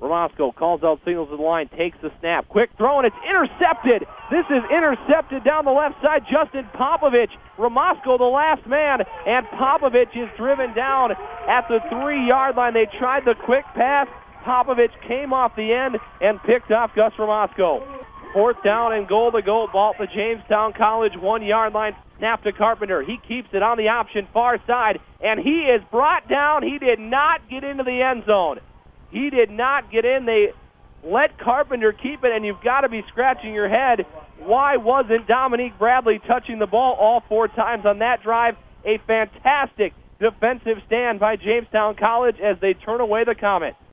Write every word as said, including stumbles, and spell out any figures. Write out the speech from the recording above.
Ramasco calls out signals to the line, takes the snap. Quick throw, and it's intercepted. This is intercepted down the left side. Justin Popovich, Ramasco the last man, and Popovich is driven down at the three-yard line. They tried the quick pass. Popovich came off the end and picked off Gus Ramasco. Fourth down and goal to go. Ball at the Jamestown College one-yard line. Snap to Carpenter. He keeps it on the option far side, and he is brought down. He did not get into the end zone. He did not get in. They let Carpenter keep it, and you've got to be scratching your head. Why wasn't Dominique Bradley touching the ball all four times on that drive? A fantastic defensive stand by Jamestown College as they turn away the Comets.